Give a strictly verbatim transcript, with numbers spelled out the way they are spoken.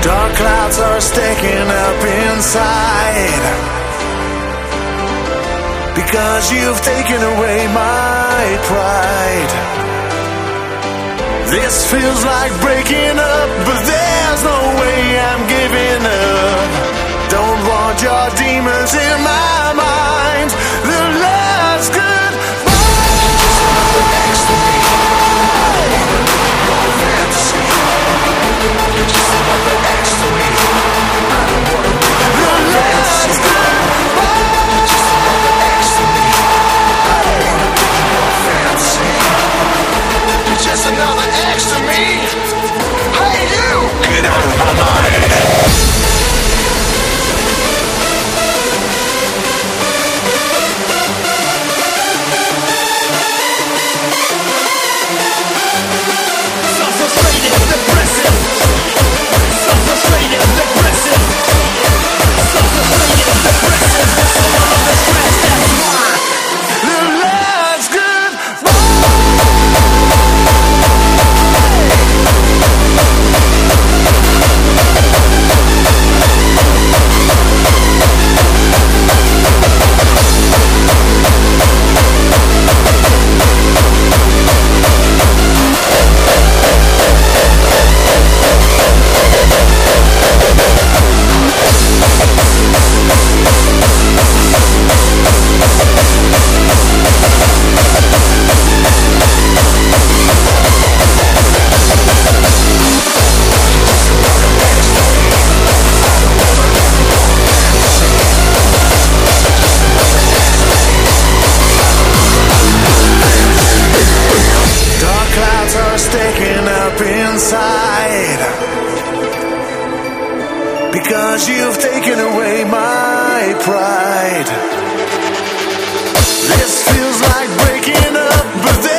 Dark clouds are stacking up inside, because you've taken away my pride. This feels like breaking up, but there's no way I'm giving up. Don't want your demons in my mind. The last goodbye. Next to me, your fantasy. You're just another next to me. I don't wanna be your fantasy. You're just another next to me. I don't wanna be your fantasy. You're just another ex to me. Hey you, get out of my mind. Inside, because you've taken away my pride. This feels like breaking up, but